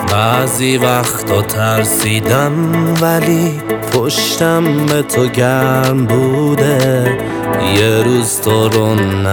بعضی وقتا ترسیدم ولی پشتم به تو گرم بوده. یه روز تو رو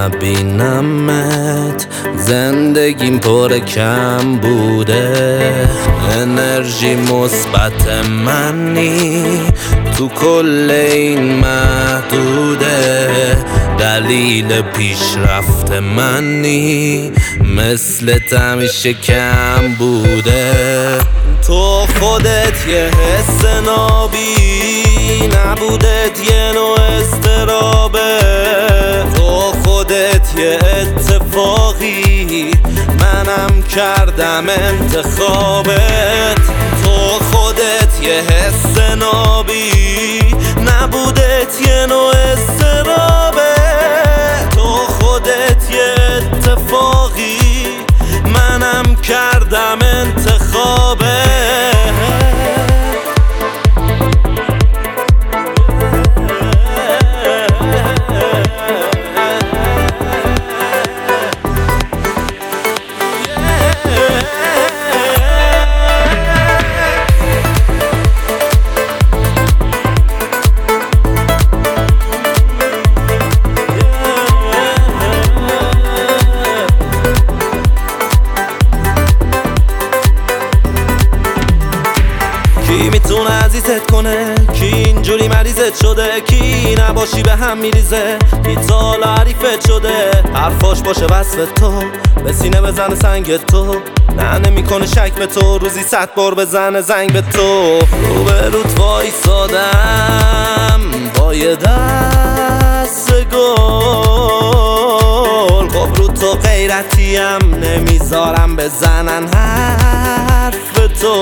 نبینمت زندگیم پر کم بوده. انرژی مثبت منی تو کل این محدوده. دلیل پیشرفت منی مثل همیشه کم بوده. تو خودت یه حس نابی نبودت یه نوع استرابه. تو خودت یه اتفاقی منم کردم انتخابت. تو خودت یه حس نابی نبودت یه نوع استرابه. تو خودت یه اتفاقی منم کردم انتخابه. کی میتونه عزیزت کنه؟ کی اینجوری مریضت شده؟ کی نباشی به هم میریزه؟ کی تا حالا حریفت شده؟ حرفاش باشه وصف تو به سینه بزنه سنگ تو. نه نمیکنه شک به تو روزی 100 بار بزنه زنگ به تو. روبروت وایسادم با یه دست گل. خب رو تو غیرتیم نمیذارم بزنن حرف تو.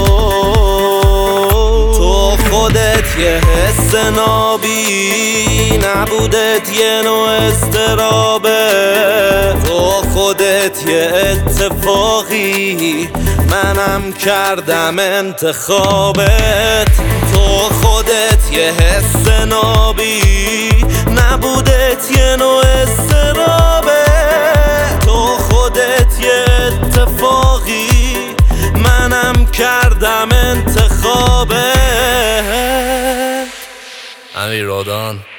تو خودت یه حس نابی نبودت یه نوع استرابه. تو خودت یه اتفاقی منم کردم انتخابت. تو خودت یه حس نابی نبودت یه نوع استرابه. تو خودت یه اتفاقی منم کردم انتخابت. امیر رادان.